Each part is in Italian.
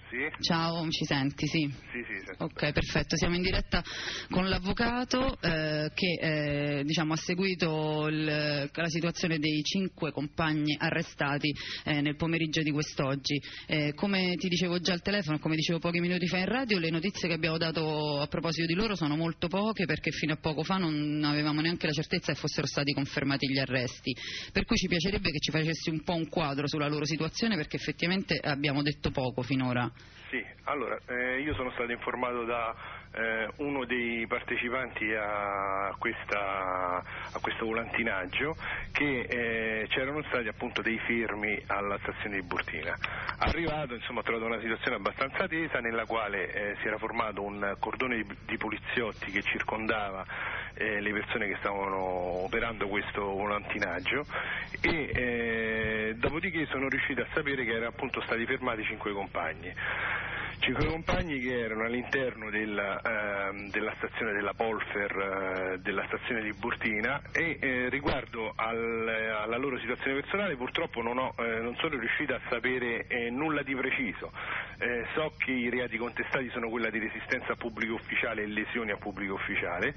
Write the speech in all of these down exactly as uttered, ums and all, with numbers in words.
Sì? Ciao, ci senti? Sì. Sì, sì, sento. Ok, perfetto. Siamo in diretta con l'avvocato eh, che eh, diciamo, ha seguito il, la situazione dei cinque compagni arrestati eh, nel pomeriggio di quest'oggi. Eh, come ti dicevo già al telefono, come dicevo pochi minuti fa in radio, le notizie che abbiamo dato a proposito di loro sono molto poche, perché fino a poco fa non avevamo neanche la certezza che fossero stati confermati gli arresti. Per cui ci piacerebbe che ci facessi un po' un quadro sulla loro situazione, perché effettivamente abbiamo detto poco finora. Sì, allora, eh, io sono stato informato da eh, uno dei partecipanti a, questa, a questo volantinaggio che eh, c'erano stati appunto dei fermi alla stazione di Burtina. Arrivato, insomma, ho trovato una situazione abbastanza tesa nella quale eh, si era formato un cordone di, di poliziotti che circondava eh, le persone che stavano operando questo volantinaggio e eh, dopodiché sono riuscito a sapere che erano appunto stati fermati cinque compagni. Cinque compagni che erano all'interno della, eh, della stazione della Polfer, eh, della stazione di Burtina e eh, riguardo al, alla loro situazione personale purtroppo non, ho, eh, non sono riuscito a sapere eh, nulla di preciso. Eh, so che i reati contestati sono quella di resistenza a pubblico ufficiale e lesioni a pubblico ufficiale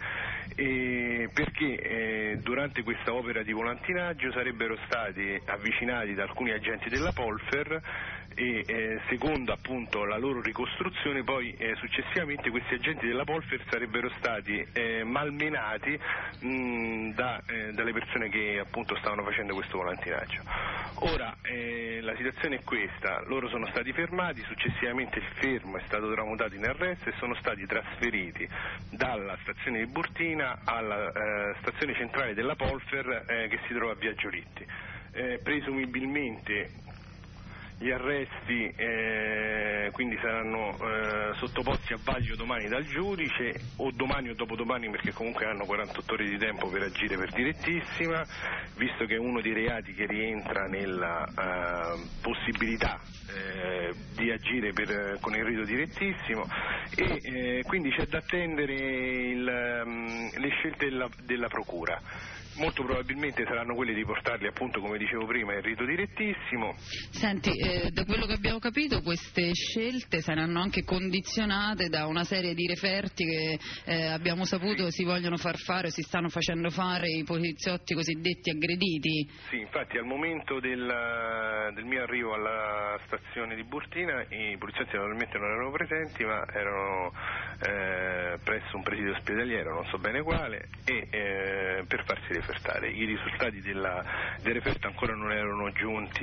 e perché eh, durante questa opera di volantinaggio sarebbero stati avvicinati da alcuni agenti della Polfer e eh, secondo appunto la loro ricostruzione poi eh, successivamente questi agenti della Polfer sarebbero stati eh, malmenati mh, da, eh, dalle persone che appunto stavano facendo questo volantinaggio. Ora eh, la situazione è questa, loro sono stati fermati, successivamente il fermo è stato tramutato in arresto e sono stati trasferiti dalla stazione di Burtina alla eh, stazione centrale della Polfer eh, che si trova a Via Giolitti. Eh, presumibilmente gli arresti eh, quindi saranno eh, sottoposti a vaglio domani dal giudice o domani o dopodomani, perché comunque hanno quarantotto ore di tempo per agire per direttissima, visto che è uno dei reati che rientra nella eh, possibilità eh, di agire per, con il rito direttissimo e eh, quindi c'è da attendere il, um, le scelte della, della procura. Molto probabilmente saranno quelle di portarli appunto, come dicevo prima, in rito direttissimo. Senti, eh, da quello che abbiamo capito queste scelte saranno anche condizionate da una serie di referti che eh, abbiamo saputo sì. si vogliono far fare, si stanno facendo fare i poliziotti cosiddetti aggrediti. Sì, infatti al momento del, del mio arrivo alla stazione di Burtina i poliziotti naturalmente non erano presenti, ma erano eh, presso un presidio ospedaliero, non so bene quale, e eh, per farsi refertare. I risultati della, del referto ancora non erano giunti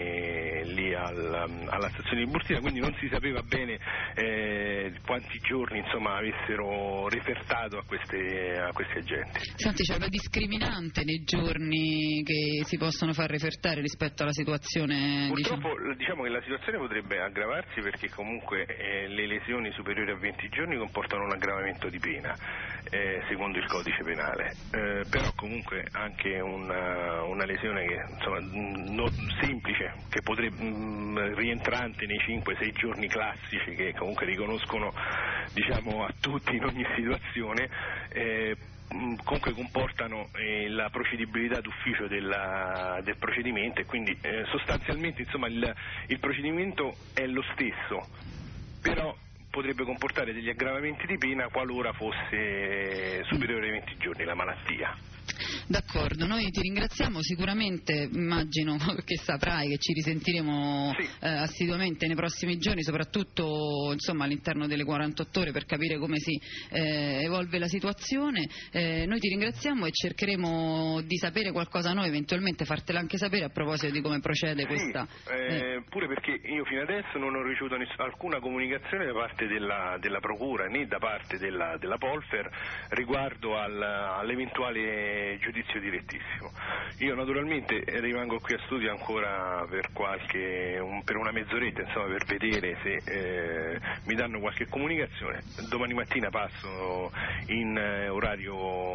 lì al, alla stazione di Burtina, quindi non si sapeva bene eh, quanti giorni insomma avessero refertato a, queste, a questi agenti. Senti, c'è una discriminante nei giorni che si possono far refertare rispetto alla situazione? Purtroppo diciamo, diciamo che la situazione potrebbe aggravarsi perché comunque eh, le lesioni superiori a venti giorni comportano un aggravamento di pena eh, secondo il codice penale, eh, però comunque anche una, una lesione che, insomma, non semplice, che potrebbe mh, rientrante nei cinque sei giorni classici che comunque riconoscono diciamo a tutti in ogni situazione, eh, comunque comportano eh, la procedibilità d'ufficio della, del procedimento e quindi eh, sostanzialmente insomma il, il procedimento è lo stesso, però potrebbe comportare degli aggravamenti di pena qualora fosse superiore ai venti giorni la malattia. D'accordo, noi ti ringraziamo, sicuramente immagino che saprai che ci risentiremo sì. eh, assiduamente nei prossimi giorni, soprattutto insomma, all'interno delle quarantotto ore per capire come si eh, evolve la situazione. Eh, noi ti ringraziamo e cercheremo di sapere qualcosa noi, eventualmente fartela anche sapere a proposito di come procede sì, questa. Eh, eh. Pure perché io fino adesso non ho ricevuto ness- alcuna comunicazione da parte della, della Procura né da parte della, della Polfer riguardo al, all'eventuale giudizio direttissimo. Io naturalmente rimango qui a studio ancora per qualche un, per una mezz'oretta insomma per vedere se eh, mi danno qualche comunicazione. Domani mattina passo in eh, orario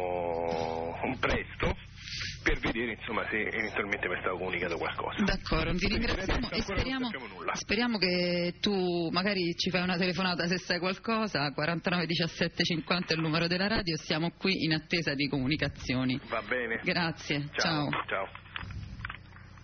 presto per vedere insomma se eventualmente mi è stato comunicato qualcosa. D'accordo, ti ringraziamo e speriamo, speriamo che tu magari ci fai una telefonata se sai qualcosa. Quarantanove diciassette cinquanta è il numero della radio, siamo qui in attesa di comunicazioni. Va bene. Grazie, Ciao. ciao. Ciao.